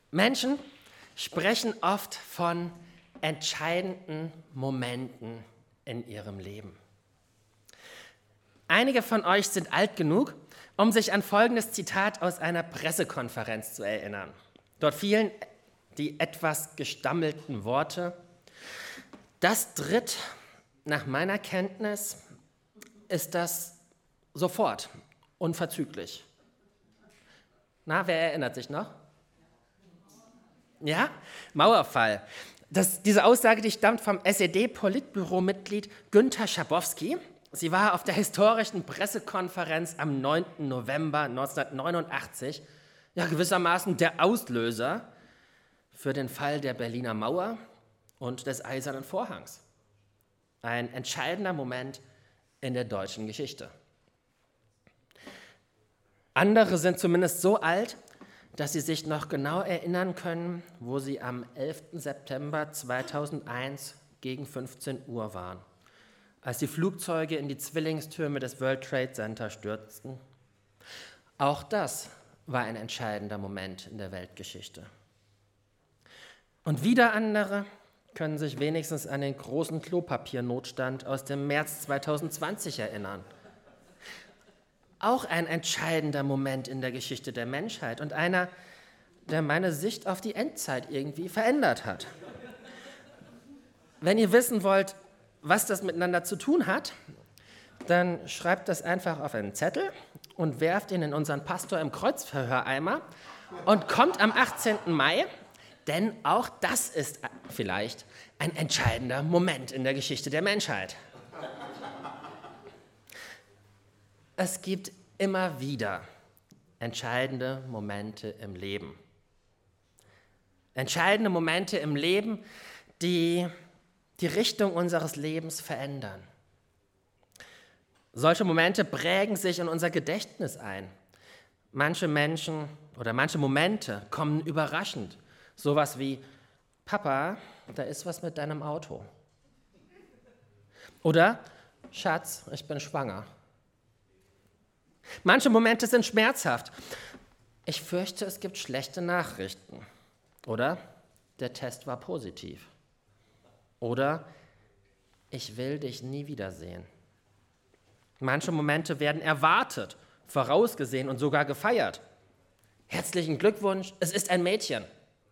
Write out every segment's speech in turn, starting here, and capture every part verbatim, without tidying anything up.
Menschen sprechen oft von entscheidenden Momenten in ihrem Leben. Einige von euch sind alt genug, um sich an folgendes Zitat aus einer Pressekonferenz zu erinnern. Dort fielen die etwas gestammelten Worte: Das tritt, nach meiner Kenntnis, ist das sofort, unverzüglich. Na, wer erinnert sich noch? Ja, Mauerfall. Das, diese Aussage, die stammt vom S E D-Politbüro-Mitglied Günter Schabowski. Sie war auf der historischen Pressekonferenz am neunten November neunzehnhundertneunundachtzig ja, gewissermaßen der Auslöser für den Fall der Berliner Mauer und des Eisernen Vorhangs. Ein entscheidender Moment in der deutschen Geschichte. Andere sind zumindest so alt, dass sie sich noch genau erinnern können, wo sie am elften September zweitausendeins gegen fünfzehn Uhr waren, als die Flugzeuge in die Zwillingstürme des World Trade Center stürzten. Auch das war ein entscheidender Moment in der Weltgeschichte. Und wieder andere können sich wenigstens an den großen Klopapiernotstand aus dem März zweitausendzwanzig erinnern. Auch ein entscheidender Moment in der Geschichte der Menschheit und einer, der meine Sicht auf die Endzeit irgendwie verändert hat. Wenn ihr wissen wollt, was das miteinander zu tun hat, dann schreibt das einfach auf einen Zettel und werft ihn in unseren Pastor im Kreuzverhöreimer und kommt am achtzehnten Mai, denn auch das ist vielleicht ein entscheidender Moment in der Geschichte der Menschheit. Es gibt immer wieder entscheidende Momente im Leben. Entscheidende Momente im Leben, die die Richtung unseres Lebens verändern. Solche Momente prägen sich in unser Gedächtnis ein. Manche Menschen oder manche Momente kommen überraschend. Sowas wie: Papa, da ist was mit deinem Auto. Oder: Schatz, ich bin schwanger. Manche Momente sind schmerzhaft. Ich fürchte, es gibt schlechte Nachrichten. Oder: Der Test war positiv. Oder: Ich will dich nie wiedersehen. Manche Momente werden erwartet, vorausgesehen und sogar gefeiert. Herzlichen Glückwunsch, es ist ein Mädchen.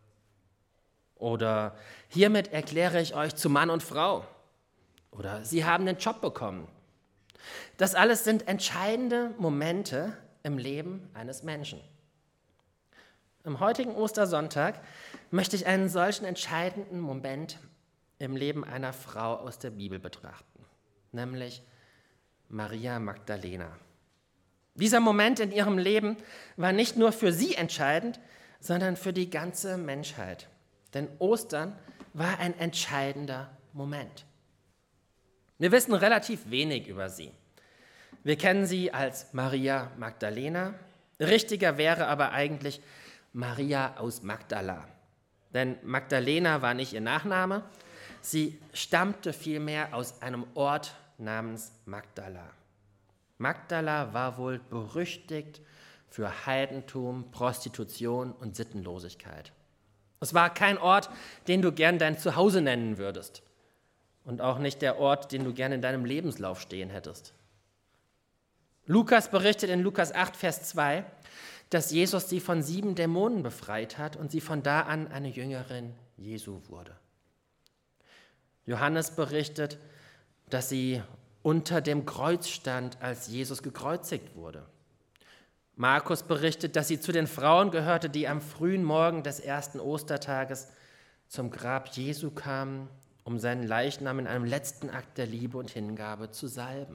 Oder: Hiermit erkläre ich euch zu Mann und Frau. Oder: Sie haben den Job bekommen. Das alles sind entscheidende Momente im Leben eines Menschen. Am heutigen Ostersonntag möchte ich einen solchen entscheidenden Moment im Leben einer Frau aus der Bibel betrachten, nämlich Maria Magdalena. Dieser Moment in ihrem Leben war nicht nur für sie entscheidend, sondern für die ganze Menschheit. Denn Ostern war ein entscheidender Moment. Wir wissen relativ wenig über sie. Wir kennen sie als Maria Magdalena. Richtiger wäre aber eigentlich Maria aus Magdala. Denn Magdalena war nicht ihr Nachname, sie stammte vielmehr aus einem Ort namens Magdala. Magdala war wohl berüchtigt für Heidentum, Prostitution und Sittenlosigkeit. Es war kein Ort, den du gern dein Zuhause nennen würdest. Und auch nicht der Ort, den du gerne in deinem Lebenslauf stehen hättest. Lukas berichtet in Lukas acht, Vers zwei, dass Jesus sie von sieben Dämonen befreit hat und sie von da an eine Jüngerin Jesu wurde. Johannes berichtet, dass sie unter dem Kreuz stand, als Jesus gekreuzigt wurde. Markus berichtet, dass sie zu den Frauen gehörte, die am frühen Morgen des ersten Ostertages zum Grab Jesu kamen, um seinen Leichnam in einem letzten Akt der Liebe und Hingabe zu salben.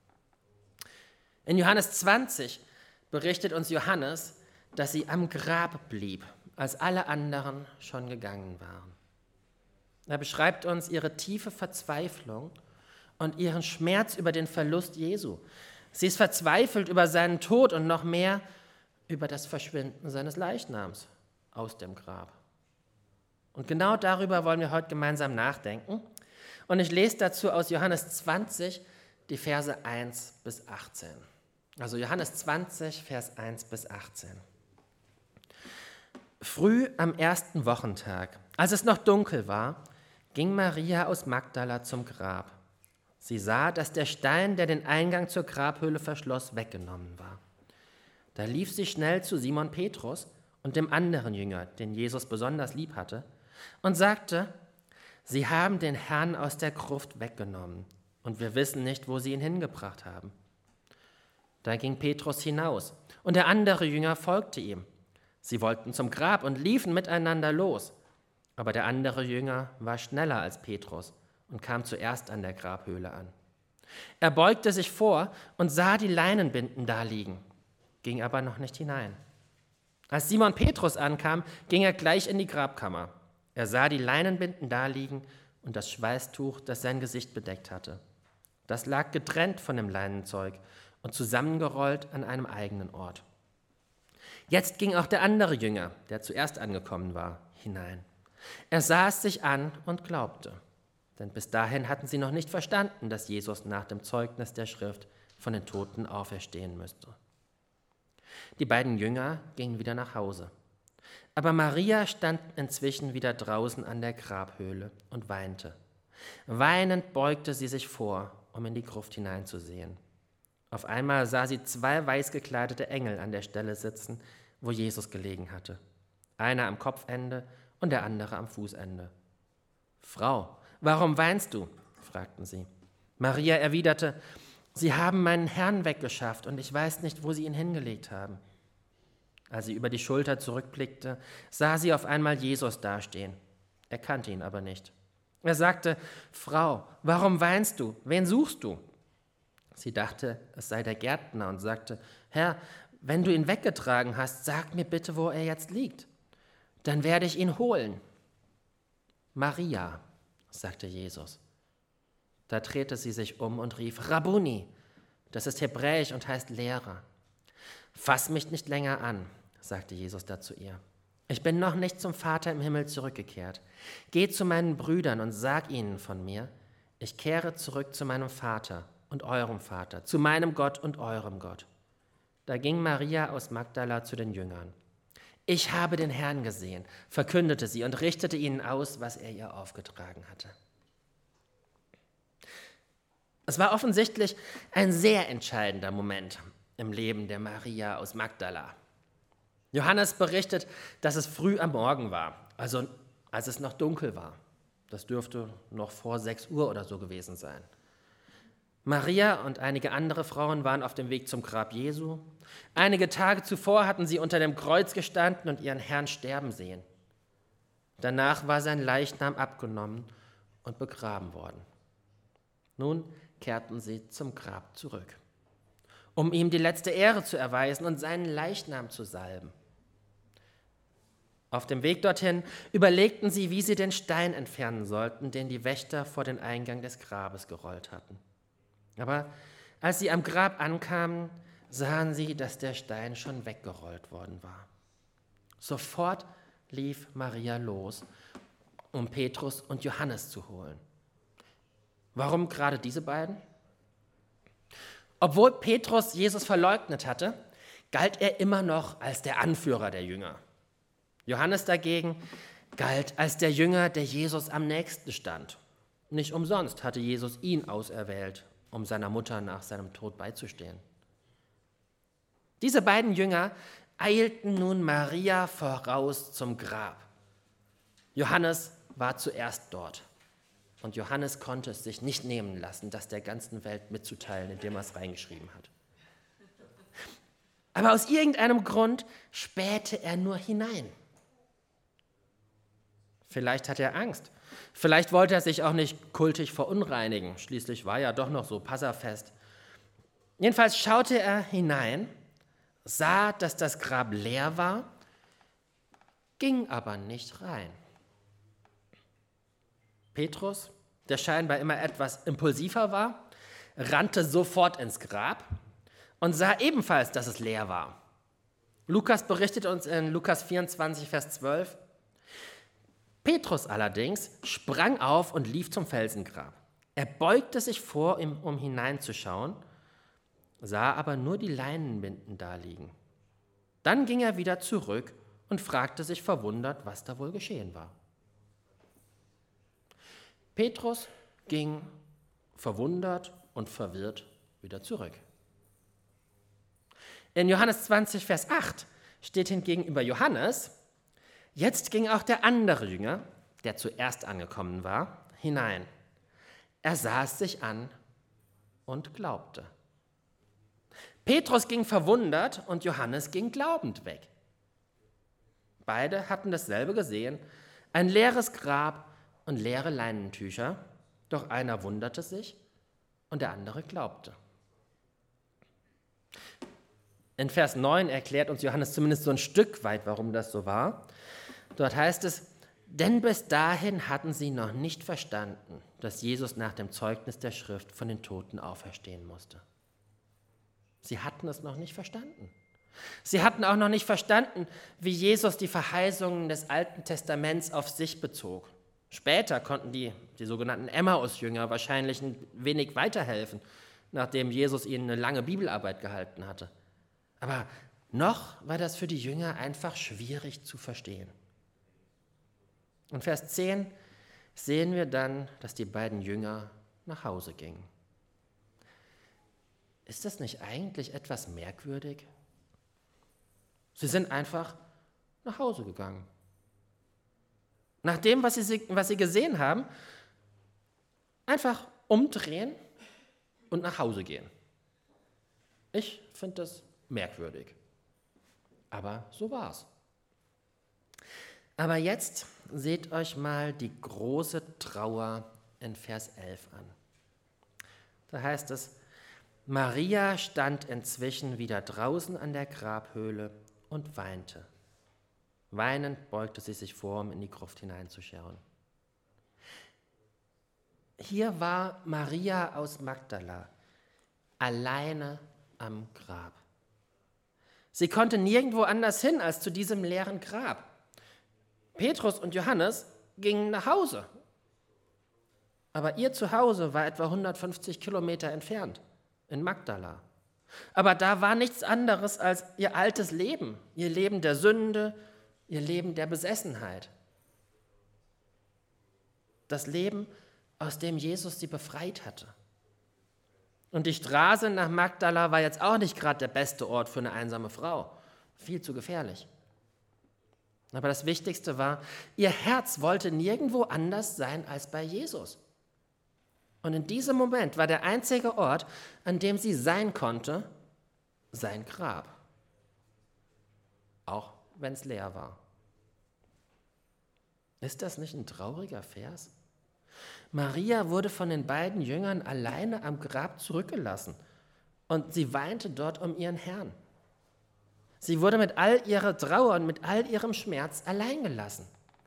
In Johannes zwanzig berichtet uns Johannes, dass sie am Grab blieb, als alle anderen schon gegangen waren. Er beschreibt uns ihre tiefe Verzweiflung und ihren Schmerz über den Verlust Jesu. Sie ist verzweifelt über seinen Tod und noch mehr über das Verschwinden seines Leichnams aus dem Grab. Und genau darüber wollen wir heute gemeinsam nachdenken. Und ich lese dazu aus Johannes zwanzig die Verse eins bis achtzehn. Also Johannes zwanzig, Vers eins bis achtzehn. Früh am ersten Wochentag, als es noch dunkel war, ging Maria aus Magdala zum Grab. Sie sah, dass der Stein, der den Eingang zur Grabhöhle verschloss, weggenommen war. Da lief sie schnell zu Simon Petrus und dem anderen Jünger, den Jesus besonders lieb hatte, und sagte: Sie haben den Herrn aus der Gruft weggenommen, und wir wissen nicht, wo sie ihn hingebracht haben. Da ging Petrus hinaus, und der andere Jünger folgte ihm. Sie wollten zum Grab und liefen miteinander los. Aber der andere Jünger war schneller als Petrus und kam zuerst an der Grabhöhle an. Er beugte sich vor und sah die Leinenbinden da liegen, ging aber noch nicht hinein. Als Simon Petrus ankam, ging er gleich in die Grabkammer. Er sah die Leinenbinden da liegen und das Schweißtuch, das sein Gesicht bedeckt hatte. Das lag getrennt von dem Leinenzeug und zusammengerollt an einem eigenen Ort. Jetzt ging auch der andere Jünger, der zuerst angekommen war, hinein. Er sah es sich an und glaubte, denn bis dahin hatten sie noch nicht verstanden, dass Jesus nach dem Zeugnis der Schrift von den Toten auferstehen müsste. Die beiden Jünger gingen wieder nach Hause. Aber Maria stand inzwischen wieder draußen an der Grabhöhle und weinte. Weinend beugte sie sich vor, um in die Gruft hineinzusehen. Auf einmal sah sie zwei weiß gekleidete Engel an der Stelle sitzen, wo Jesus gelegen hatte. Einer am Kopfende und der andere am Fußende. »Frau, warum weinst du?« fragten sie. Maria erwiderte: »Sie haben meinen Herrn weggeschafft und ich weiß nicht, wo sie ihn hingelegt haben.« Als sie über die Schulter zurückblickte, sah sie auf einmal Jesus dastehen. Er kannte ihn aber nicht. Er sagte: »Frau, warum weinst du? Wen suchst du?« Sie dachte, es sei der Gärtner und sagte: »Herr, wenn du ihn weggetragen hast, sag mir bitte, wo er jetzt liegt. Dann werde ich ihn holen.« »Maria«, sagte Jesus. Da drehte sie sich um und rief: »Rabbuni«, das ist hebräisch und heißt Lehrer. »Fass mich nicht länger an«, sagte Jesus da zu ihr. »Ich bin noch nicht zum Vater im Himmel zurückgekehrt. Geh zu meinen Brüdern und sag ihnen von mir: Ich kehre zurück zu meinem Vater und eurem Vater, zu meinem Gott und eurem Gott.« Da ging Maria aus Magdala zu den Jüngern. »Ich habe den Herrn gesehen«, verkündete sie und richtete ihnen aus, was er ihr aufgetragen hatte. Es war offensichtlich ein sehr entscheidender Moment im Leben der Maria aus Magdala. Johannes berichtet, dass es früh am Morgen war, also als es noch dunkel war. Das dürfte noch vor sechs Uhr oder so gewesen sein. Maria und einige andere Frauen waren auf dem Weg zum Grab Jesu. Einige Tage zuvor hatten sie unter dem Kreuz gestanden und ihren Herrn sterben sehen. Danach war sein Leichnam abgenommen und begraben worden. Nun kehrten sie zum Grab zurück, um ihm die letzte Ehre zu erweisen und seinen Leichnam zu salben. Auf dem Weg dorthin überlegten sie, wie sie den Stein entfernen sollten, den die Wächter vor den Eingang des Grabes gerollt hatten. Aber als sie am Grab ankamen, sahen sie, dass der Stein schon weggerollt worden war. Sofort lief Maria los, um Petrus und Johannes zu holen. Warum gerade diese beiden? Obwohl Petrus Jesus verleugnet hatte, galt er immer noch als der Anführer der Jünger. Johannes dagegen galt als der Jünger, der Jesus am nächsten stand. Nicht umsonst hatte Jesus ihn auserwählt, um seiner Mutter nach seinem Tod beizustehen. Diese beiden Jünger eilten nun Maria voraus zum Grab. Johannes war zuerst dort. Und Johannes konnte es sich nicht nehmen lassen, das der ganzen Welt mitzuteilen, indem er es reingeschrieben hat. Aber aus irgendeinem Grund spähte er nur hinein. Vielleicht hatte er Angst. Vielleicht wollte er sich auch nicht kultisch verunreinigen. Schließlich war ja doch noch so Passafest. Jedenfalls schaute er hinein, sah, dass das Grab leer war, ging aber nicht rein. Petrus, der scheinbar immer etwas impulsiver war, rannte sofort ins Grab und sah ebenfalls, dass es leer war. Lukas berichtet uns in Lukas vierundzwanzig, Vers zwölf, Petrus allerdings sprang auf und lief zum Felsengrab. Er beugte sich vor, um hineinzuschauen, sah aber nur die Leinenbinden da liegen. Dann ging er wieder zurück und fragte sich verwundert, was da wohl geschehen war. Petrus ging verwundert und verwirrt wieder zurück. In Johannes zwanzig, Vers acht steht hingegen über Johannes: Jetzt ging auch der andere Jünger, der zuerst angekommen war, hinein. Er sah es sich an und glaubte. Petrus ging verwundert und Johannes ging glaubend weg. Beide hatten dasselbe gesehen, ein leeres Grab und leere Leinentücher, doch einer wunderte sich und der andere glaubte. In Vers neun erklärt uns Johannes zumindest so ein Stück weit, warum das so war. Dort heißt es: Denn bis dahin hatten sie noch nicht verstanden, dass Jesus nach dem Zeugnis der Schrift von den Toten auferstehen musste. Sie hatten es noch nicht verstanden. Sie hatten auch noch nicht verstanden, wie Jesus die Verheißungen des Alten Testaments auf sich bezog. Später konnten die, die sogenannten Emmaus-Jünger wahrscheinlich ein wenig weiterhelfen, nachdem Jesus ihnen eine lange Bibelarbeit gehalten hatte. Aber noch war das für die Jünger einfach schwierig zu verstehen. In Vers zehn sehen wir dann, dass die beiden Jünger nach Hause gingen. Ist das nicht eigentlich etwas merkwürdig? Sie sind einfach nach Hause gegangen. Nach dem, was sie, was sie gesehen haben, einfach umdrehen und nach Hause gehen. Ich finde das merkwürdig. Aber so war's. Aber jetzt seht euch mal die große Trauer in Vers elf an. Da heißt es: Maria stand inzwischen wieder draußen an der Grabhöhle und weinte. Weinend beugte sie sich vor, um in die Gruft hineinzuschauen. Hier war Maria aus Magdala alleine am Grab. Sie konnte nirgendwo anders hin als zu diesem leeren Grab. Petrus und Johannes gingen nach Hause. Aber ihr Zuhause war etwa hundertfünfzig Kilometer entfernt, in Magdala. Aber da war nichts anderes als ihr altes Leben, ihr Leben der Sünde, ihr Leben der Besessenheit. Das Leben, aus dem Jesus sie befreit hatte. Und die Straße nach Magdala war jetzt auch nicht gerade der beste Ort für eine einsame Frau. Viel zu gefährlich. Aber das Wichtigste war, ihr Herz wollte nirgendwo anders sein als bei Jesus. Und in diesem Moment war der einzige Ort, an dem sie sein konnte, sein Grab. Auch wenn es leer war. Ist das nicht ein trauriger Vers? Maria wurde von den beiden Jüngern alleine am Grab zurückgelassen und sie weinte dort um ihren Herrn. Sie wurde mit all ihrer Trauer und mit all ihrem Schmerz allein gelassen.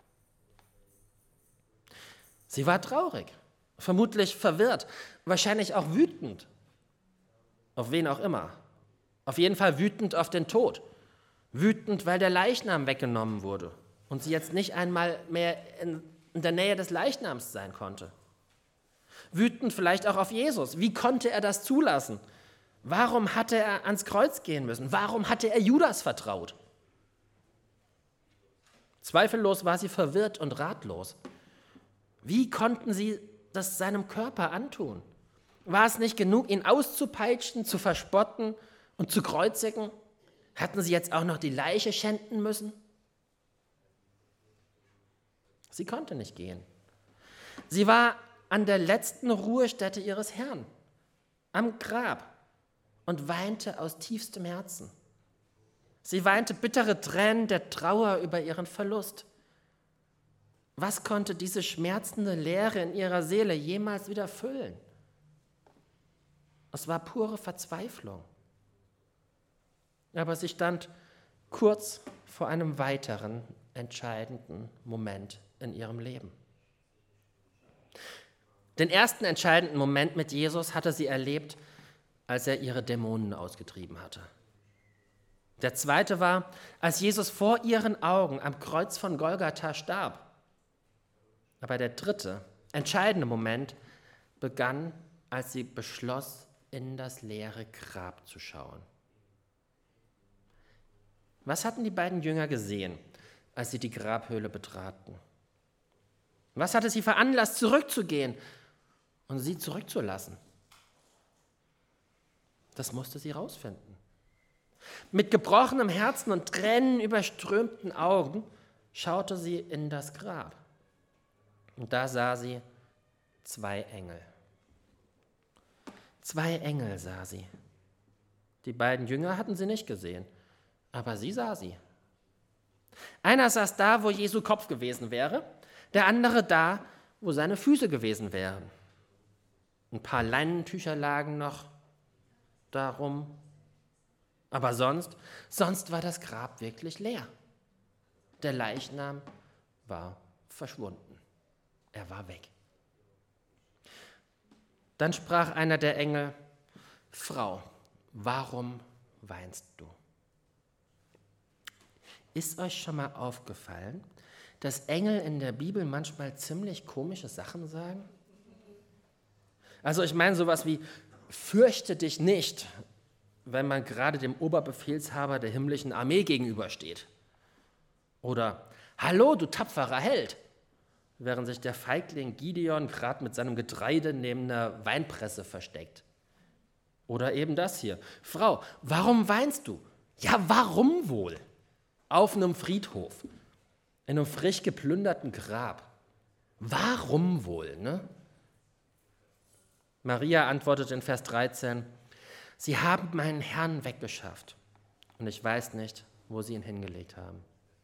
Sie war traurig, vermutlich verwirrt, wahrscheinlich auch wütend. Auf wen auch immer. Auf jeden Fall wütend auf den Tod. Wütend, weil der Leichnam weggenommen wurde und sie jetzt nicht einmal mehr in, in der Nähe des Leichnams sein konnte. Wütend vielleicht auch auf Jesus. Wie konnte er das zulassen? Warum hatte er ans Kreuz gehen müssen? Warum hatte er Judas vertraut? Zweifellos war sie verwirrt und ratlos. Wie konnten sie das seinem Körper antun? War es nicht genug, ihn auszupeitschen, zu verspotten und zu kreuzigen? Hatten sie jetzt auch noch die Leiche schänden müssen? Sie konnte nicht gehen. Sie war an der letzten Ruhestätte ihres Herrn, am Grab, und weinte aus tiefstem Herzen. Sie weinte bittere Tränen der Trauer über ihren Verlust. Was konnte diese schmerzende Leere in ihrer Seele jemals wieder füllen? Es war pure Verzweiflung. Aber sie stand kurz vor einem weiteren entscheidenden Moment in ihrem Leben. Den ersten entscheidenden Moment mit Jesus hatte sie erlebt, als er ihre Dämonen ausgetrieben hatte. Der zweite war, als Jesus vor ihren Augen am Kreuz von Golgatha starb. Aber der dritte, entscheidende Moment begann, als sie beschloss, in das leere Grab zu schauen. Was hatten die beiden Jünger gesehen, als sie die Grabhöhle betraten? Was hatte sie veranlasst, zurückzugehen und sie zurückzulassen? Das musste sie rausfinden. Mit gebrochenem Herzen und tränenüberströmten Augen schaute sie in das Grab. Und da sah sie zwei Engel. Zwei Engel sah sie. Die beiden Jünger hatten sie nicht gesehen, aber sie sah sie. Einer saß da, wo Jesu Kopf gewesen wäre, der andere da, wo seine Füße gewesen wären. Ein paar Leinentücher lagen noch darum, aber sonst, sonst war das Grab wirklich leer. Der Leichnam war verschwunden. Er war weg. Dann sprach einer der Engel: Frau, warum weinst du? Ist euch schon mal aufgefallen, dass Engel in der Bibel manchmal ziemlich komische Sachen sagen? Also ich meine sowas wie, fürchte dich nicht, wenn man gerade dem Oberbefehlshaber der himmlischen Armee gegenübersteht. Oder, hallo, du tapferer Held, während sich der Feigling Gideon gerade mit seinem Getreide neben einer Weinpresse versteckt. Oder eben das hier, Frau, warum weinst du? Ja, warum wohl? Auf einem Friedhof, in einem frisch geplünderten Grab. Warum wohl, ne? Maria antwortet in Vers dreizehn, sie haben meinen Herrn weggeschafft und ich weiß nicht, wo sie ihn hingelegt haben.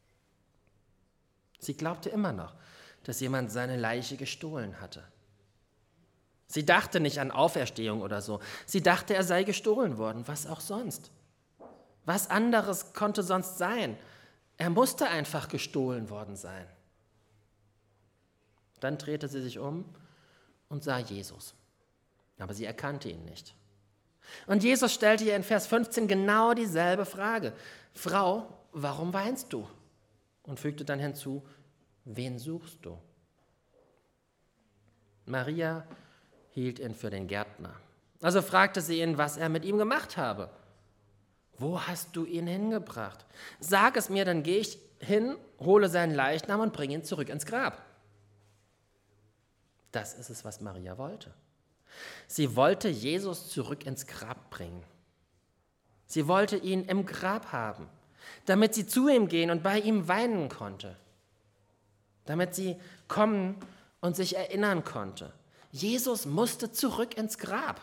Sie glaubte immer noch, dass jemand seine Leiche gestohlen hatte. Sie dachte nicht an Auferstehung oder so. Sie dachte, er sei gestohlen worden, was auch sonst. Was anderes konnte sonst sein? Er musste einfach gestohlen worden sein. Dann drehte sie sich um und sah Jesus. Aber sie erkannte ihn nicht. Und Jesus stellte ihr in Vers fünfzehn genau dieselbe Frage. Frau, warum weinst du? Und fügte dann hinzu, wen suchst du? Maria hielt ihn für den Gärtner. Also fragte sie ihn, was er mit ihm gemacht habe. Wo hast du ihn hingebracht? Sag es mir, dann gehe ich hin, hole seinen Leichnam und bringe ihn zurück ins Grab. Das ist es, was Maria wollte. Sie wollte Jesus zurück ins Grab bringen. Sie wollte ihn im Grab haben, damit sie zu ihm gehen und bei ihm weinen konnte. Damit sie kommen und sich erinnern konnte. Jesus musste zurück ins Grab.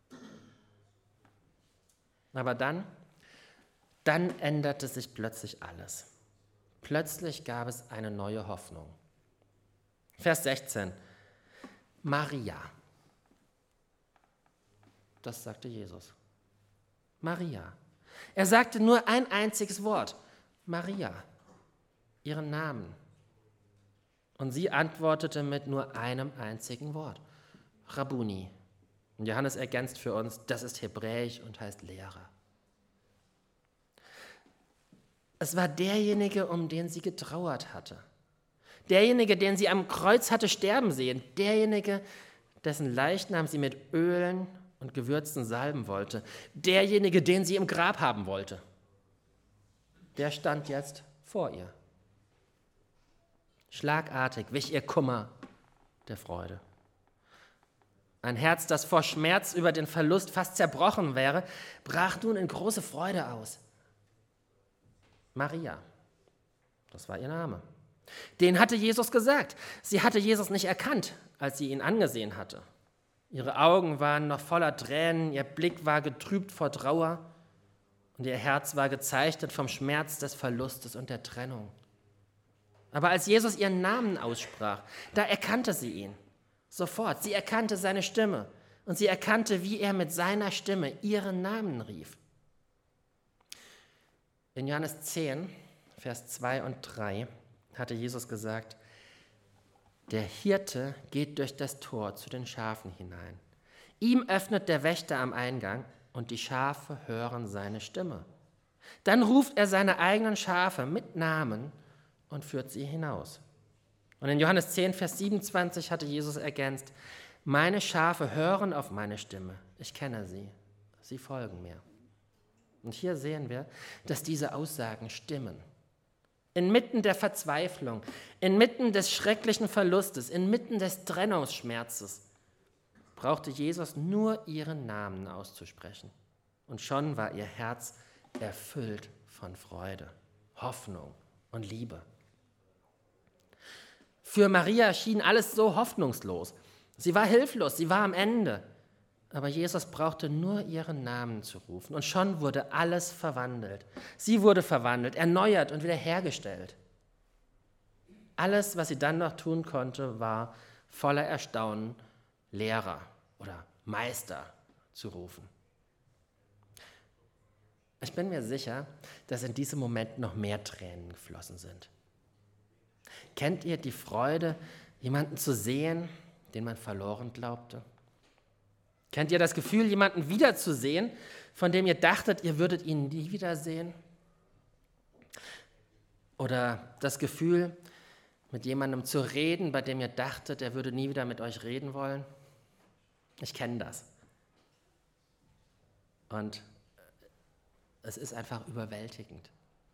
Aber dann, dann änderte sich plötzlich alles. Plötzlich gab es eine neue Hoffnung. Vers sechzehn. Maria. Das sagte Jesus. Maria. Er sagte nur ein einziges Wort. Maria. Ihren Namen. Und sie antwortete mit nur einem einzigen Wort. Rabbuni. Und Johannes ergänzt für uns, das ist Hebräisch und heißt Lehrer. Es war derjenige, um den sie getrauert hatte. Derjenige, den sie am Kreuz hatte sterben sehen. Derjenige, dessen Leichnam sie mit Ölen und gewürzten Salben wollte. Derjenige, den sie im Grab haben wollte. Der stand jetzt vor ihr. Schlagartig wich ihr Kummer der Freude. Ein Herz, das vor Schmerz über den Verlust fast zerbrochen wäre, brach nun in große Freude aus. Maria, das war ihr Name. Den hatte Jesus gesagt. Sie hatte Jesus nicht erkannt, als sie ihn angesehen hatte. Ihre Augen waren noch voller Tränen, ihr Blick war getrübt vor Trauer und ihr Herz war gezeichnet vom Schmerz des Verlustes und der Trennung. Aber als Jesus ihren Namen aussprach, da erkannte sie ihn. Sofort, sie erkannte seine Stimme und sie erkannte, wie er mit seiner Stimme ihren Namen rief. In Johannes zehn, Vers zwei und drei hatte Jesus gesagt, der Hirte geht durch das Tor zu den Schafen hinein. Ihm öffnet der Wächter am Eingang und die Schafe hören seine Stimme. Dann ruft er seine eigenen Schafe mit Namen und führt sie hinaus. Und in Johannes zehn, Vers siebenundzwanzig hatte Jesus ergänzt, meine Schafe hören auf meine Stimme, ich kenne sie, sie folgen mir. Und hier sehen wir, dass diese Aussagen stimmen. Inmitten der Verzweiflung, inmitten des schrecklichen Verlustes, inmitten des Trennungsschmerzes brauchte Jesus nur ihren Namen auszusprechen. Und schon war ihr Herz erfüllt von Freude, Hoffnung und Liebe. Für Maria schien alles so hoffnungslos. Sie war hilflos, sie war am Ende. Aber Jesus brauchte nur ihren Namen zu rufen und schon wurde alles verwandelt. Sie wurde verwandelt, erneuert und wiederhergestellt. Alles, was sie dann noch tun konnte, war voller Erstaunen Lehrer oder Meister zu rufen. Ich bin mir sicher, dass in diesem Moment noch mehr Tränen geflossen sind. Kennt ihr die Freude, jemanden zu sehen, den man verloren glaubte? Kennt ihr das Gefühl, jemanden wiederzusehen, von dem ihr dachtet, ihr würdet ihn nie wiedersehen? Oder das Gefühl, mit jemandem zu reden, bei dem ihr dachtet, er würde nie wieder mit euch reden wollen? Ich kenne das. Und es ist einfach überwältigend.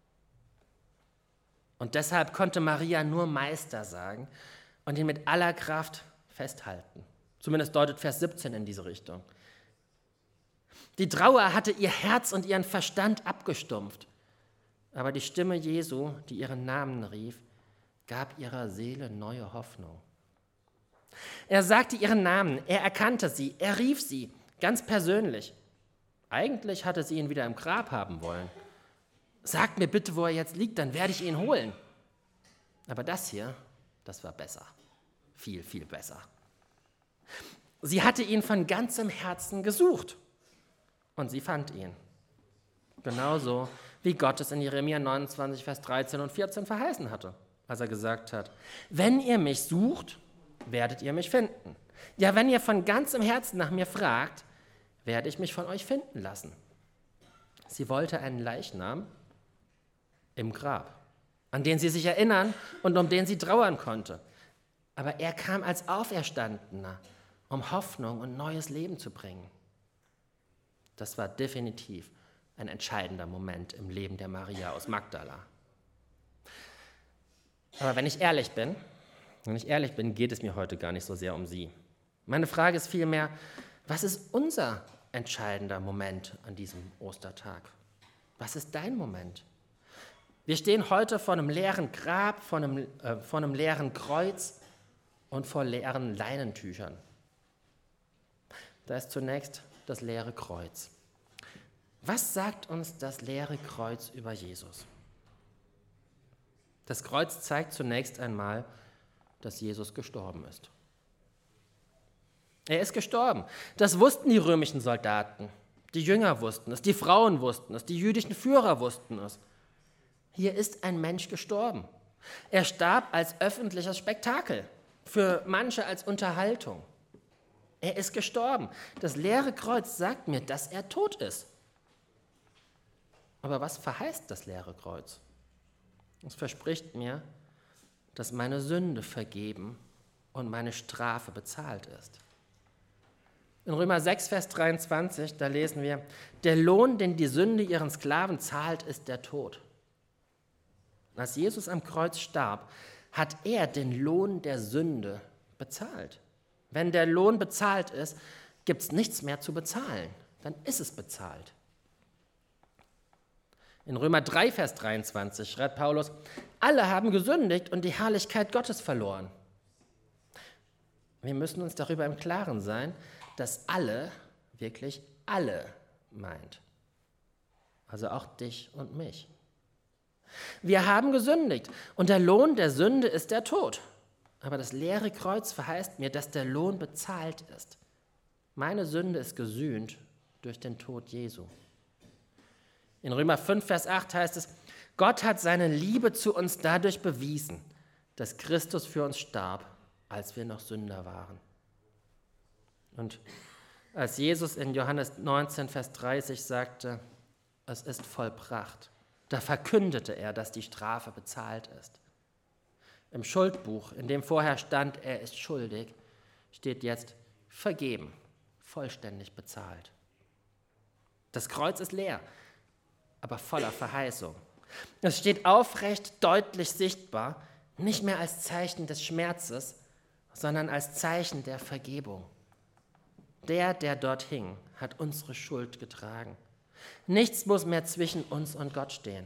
Und deshalb konnte Maria nur Meister sagen und ihn mit aller Kraft festhalten. Zumindest deutet Vers siebzehn in diese Richtung. Die Trauer hatte ihr Herz und ihren Verstand abgestumpft. Aber die Stimme Jesu, die ihren Namen rief, gab ihrer Seele neue Hoffnung. Er sagte ihren Namen, er erkannte sie, er rief sie, ganz persönlich. Eigentlich hatte sie ihn wieder im Grab haben wollen. Sagt mir bitte, wo er jetzt liegt, dann werde ich ihn holen. Aber das hier, das war besser. Viel, viel besser. Sie hatte ihn von ganzem Herzen gesucht und sie fand ihn. Genauso wie Gott es in Jeremia neunundzwanzig, Vers dreizehn und vierzehn verheißen hatte, als er gesagt hat, wenn ihr mich sucht, werdet ihr mich finden. Ja, wenn ihr von ganzem Herzen nach mir fragt, werde ich mich von euch finden lassen. Sie wollte einen Leichnam im Grab, an den sie sich erinnern und um den sie trauern konnte. Aber er kam als Auferstandener, um Hoffnung und neues Leben zu bringen. Das war definitiv ein entscheidender Moment im Leben der Maria aus Magdala. Aber wenn ich ehrlich bin, wenn ich ehrlich bin, geht es mir heute gar nicht so sehr um sie. Meine Frage ist vielmehr, was ist unser entscheidender Moment an diesem Ostertag? Was ist dein Moment? Wir stehen heute vor einem leeren Grab, vor einem, äh, vor einem leeren Kreuz und vor leeren Leinentüchern. Da ist zunächst das leere Kreuz. Was sagt uns das leere Kreuz über Jesus? Das Kreuz zeigt zunächst einmal, dass Jesus gestorben ist. Er ist gestorben. Das wussten die römischen Soldaten. Die Jünger wussten es, die Frauen wussten es, die jüdischen Führer wussten es. Hier ist ein Mensch gestorben. Er starb als öffentliches Spektakel, für manche als Unterhaltung. Er ist gestorben. Das leere Kreuz sagt mir, dass er tot ist. Aber was verheißt das leere Kreuz? Es verspricht mir, dass meine Sünde vergeben und meine Strafe bezahlt ist. In Römer sechs, Vers dreiundzwanzig, da lesen wir, der Lohn, den die Sünde ihren Sklaven zahlt, ist der Tod. Als Jesus am Kreuz starb, hat er den Lohn der Sünde bezahlt. Wenn der Lohn bezahlt ist, gibt es nichts mehr zu bezahlen. Dann ist es bezahlt. In Römer drei, Vers dreiundzwanzig schreibt Paulus, alle haben gesündigt und die Herrlichkeit Gottes verloren. Wir müssen uns darüber im Klaren sein, dass alle, wirklich alle meint. Also auch dich und mich. Wir haben gesündigt und der Lohn der Sünde ist der Tod. Aber das leere Kreuz verheißt mir, dass der Lohn bezahlt ist. Meine Sünde ist gesühnt durch den Tod Jesu. In Römer fünf, Vers acht heißt es, Gott hat seine Liebe zu uns dadurch bewiesen, dass Christus für uns starb, als wir noch Sünder waren. Und als Jesus in Johannes neunzehn, Vers dreißig sagte, es ist vollbracht, da verkündete er, dass die Strafe bezahlt ist. Im Schuldbuch, in dem vorher stand, er ist schuldig, steht jetzt vergeben, vollständig bezahlt. Das Kreuz ist leer, aber voller Verheißung. Es steht aufrecht, deutlich sichtbar, nicht mehr als Zeichen des Schmerzes, sondern als Zeichen der Vergebung. Der, der dort hing, hat unsere Schuld getragen. Nichts muss mehr zwischen uns und Gott stehen.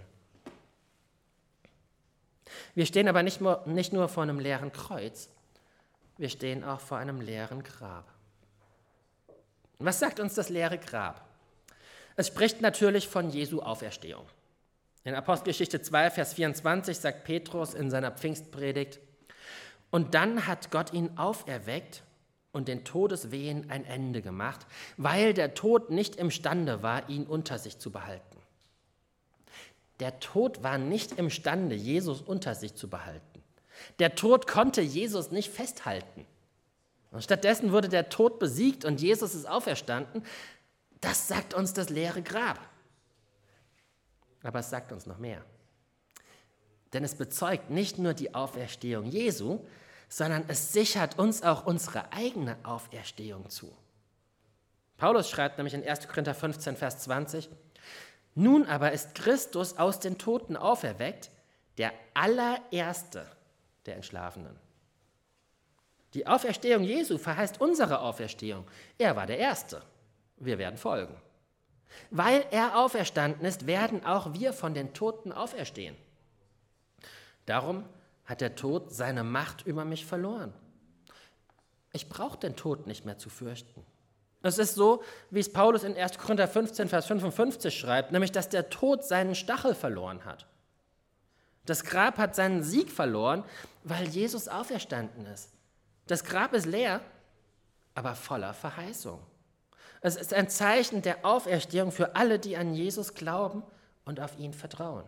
Wir stehen aber nicht nur, nicht nur vor einem leeren Kreuz, wir stehen auch vor einem leeren Grab. Was sagt uns das leere Grab? Es spricht natürlich von Jesu Auferstehung. In Apostelgeschichte zwei, Vers vierundzwanzig sagt Petrus in seiner Pfingstpredigt: Und dann hat Gott ihn auferweckt und den Todeswehen ein Ende gemacht, weil der Tod nicht imstande war, ihn unter sich zu behalten. Der Tod war nicht imstande, Jesus unter sich zu behalten. Der Tod konnte Jesus nicht festhalten. Und stattdessen wurde der Tod besiegt und Jesus ist auferstanden. Das sagt uns das leere Grab. Aber es sagt uns noch mehr. Denn es bezeugt nicht nur die Auferstehung Jesu, sondern es sichert uns auch unsere eigene Auferstehung zu. Paulus schreibt nämlich in erster Korinther fünfzehn, Vers zwanzig: Nun aber ist Christus aus den Toten auferweckt, der allererste der Entschlafenen. Die Auferstehung Jesu verheißt unsere Auferstehung. Er war der Erste. Wir werden folgen. Weil er auferstanden ist, werden auch wir von den Toten auferstehen. Darum hat der Tod seine Macht über mich verloren. Ich brauche den Tod nicht mehr zu fürchten. Es ist so, wie es Paulus in erster Korinther fünfzehn, Vers fünfundfünfzig schreibt, nämlich, dass der Tod seinen Stachel verloren hat. Das Grab hat seinen Sieg verloren, weil Jesus auferstanden ist. Das Grab ist leer, aber voller Verheißung. Es ist ein Zeichen der Auferstehung für alle, die an Jesus glauben und auf ihn vertrauen.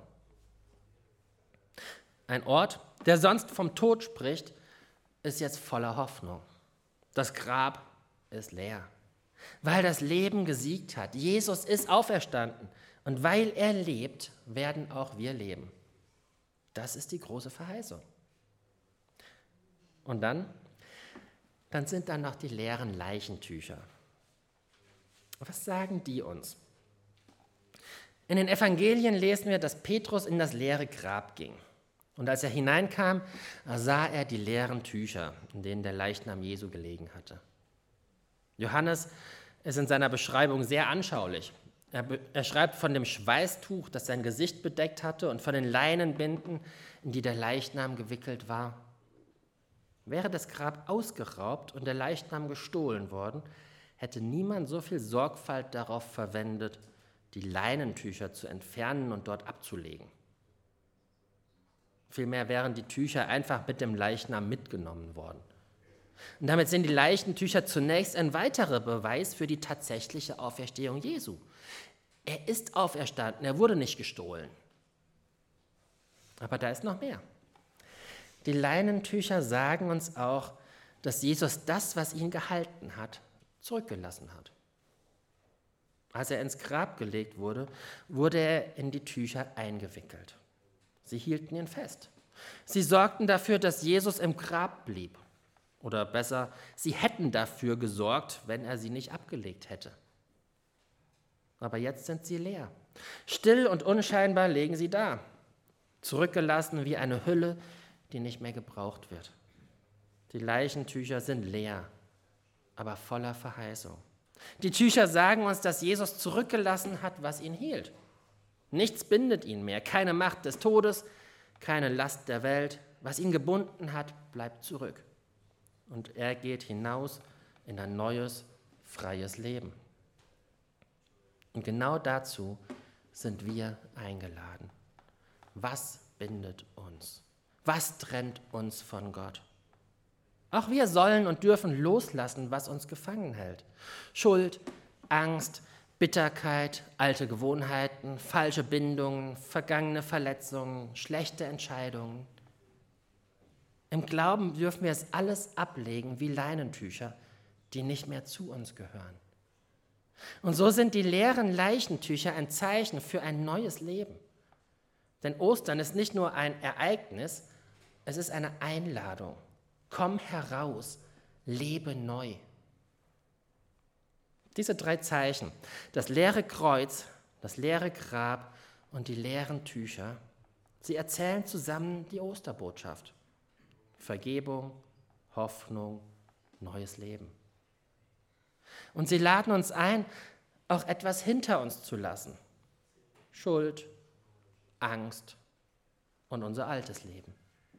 Ein Ort, der sonst vom Tod spricht, ist jetzt voller Hoffnung. Das Grab ist leer, weil das Leben gesiegt hat. Jesus ist auferstanden und weil er lebt, werden auch wir leben. Das ist die große Verheißung. Und dann, dann sind da noch die leeren Leichentücher. Was sagen die uns? In den Evangelien lesen wir, dass Petrus in das leere Grab ging. Und als er hineinkam, sah er die leeren Tücher, in denen der Leichnam Jesu gelegen hatte. Johannes ist in seiner Beschreibung sehr anschaulich. Er, be- er schreibt von dem Schweißtuch, das sein Gesicht bedeckt hatte, und von den Leinenbinden, in die der Leichnam gewickelt war. Wäre das Grab ausgeraubt und der Leichnam gestohlen worden, hätte niemand so viel Sorgfalt darauf verwendet, die Leinentücher zu entfernen und dort abzulegen. Vielmehr wären die Tücher einfach mit dem Leichnam mitgenommen worden. Und damit sind die Leichentücher zunächst ein weiterer Beweis für die tatsächliche Auferstehung Jesu. Er ist auferstanden, er wurde nicht gestohlen. Aber da ist noch mehr. Die Leinentücher sagen uns auch, dass Jesus das, was ihn gehalten hat, zurückgelassen hat. Als er ins Grab gelegt wurde, wurde er in die Tücher eingewickelt. Sie hielten ihn fest. Sie sorgten dafür, dass Jesus im Grab blieb. Oder besser, sie hätten dafür gesorgt, wenn er sie nicht abgelegt hätte. Aber jetzt sind sie leer. Still und unscheinbar liegen sie da. Zurückgelassen wie eine Hülle, die nicht mehr gebraucht wird. Die Leichentücher sind leer, aber voller Verheißung. Die Tücher sagen uns, dass Jesus zurückgelassen hat, was ihn hielt. Nichts bindet ihn mehr, keine Macht des Todes, keine Last der Welt. Was ihn gebunden hat, bleibt zurück. Und er geht hinaus in ein neues, freies Leben. Und genau dazu sind wir eingeladen. Was bindet uns? Was trennt uns von Gott? Auch wir sollen und dürfen loslassen, was uns gefangen hält. Schuld, Angst, Bitterkeit, alte Gewohnheiten, falsche Bindungen, vergangene Verletzungen, schlechte Entscheidungen. Im Glauben dürfen wir es alles ablegen wie Leinentücher, die nicht mehr zu uns gehören. Und so sind die leeren Leichentücher ein Zeichen für ein neues Leben. Denn Ostern ist nicht nur ein Ereignis, es ist eine Einladung. Komm heraus, lebe neu. Diese drei Zeichen, das leere Kreuz, das leere Grab und die leeren Tücher, sie erzählen zusammen die Osterbotschaft. Vergebung, Hoffnung, neues Leben. Und sie laden uns ein, auch etwas hinter uns zu lassen. Schuld, Angst und unser altes Leben.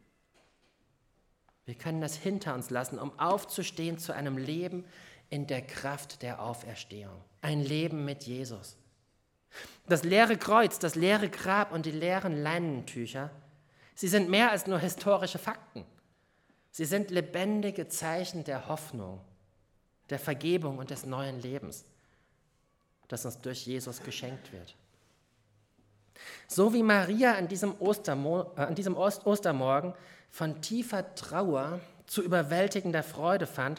Wir können das hinter uns lassen, um aufzustehen zu einem Leben in der Kraft der Auferstehung. Ein Leben mit Jesus. Das leere Kreuz, das leere Grab und die leeren Leinentücher, sie sind mehr als nur historische Fakten. Sie sind lebendige Zeichen der Hoffnung, der Vergebung und des neuen Lebens, das uns durch Jesus geschenkt wird. So wie Maria an diesem, Ostermo- äh, an diesem Ost- Ostermorgen von tiefer Trauer zu überwältigender Freude fand,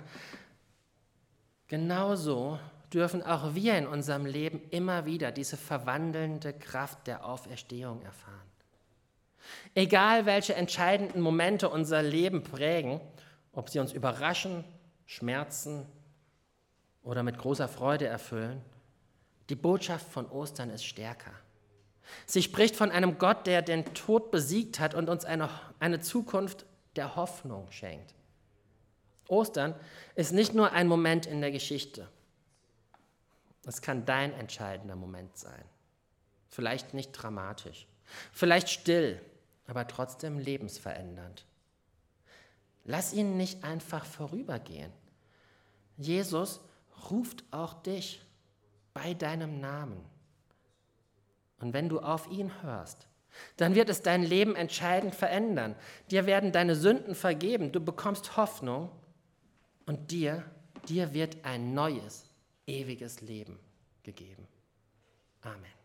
genauso dürfen auch wir in unserem Leben immer wieder diese verwandelnde Kraft der Auferstehung erfahren. Egal, welche entscheidenden Momente unser Leben prägen, ob sie uns überraschen, schmerzen oder mit großer Freude erfüllen, die Botschaft von Ostern ist stärker. Sie spricht von einem Gott, der den Tod besiegt hat und uns eine, eine Zukunft der Hoffnung schenkt. Ostern ist nicht nur ein Moment in der Geschichte. Es kann dein entscheidender Moment sein. Vielleicht nicht dramatisch, vielleicht still, aber trotzdem lebensverändernd. Lass ihn nicht einfach vorübergehen. Jesus ruft auch dich bei deinem Namen. Und wenn du auf ihn hörst, dann wird es dein Leben entscheidend verändern. Dir werden deine Sünden vergeben, du bekommst Hoffnung und dir, dir wird ein neues, ewiges Leben gegeben. Amen.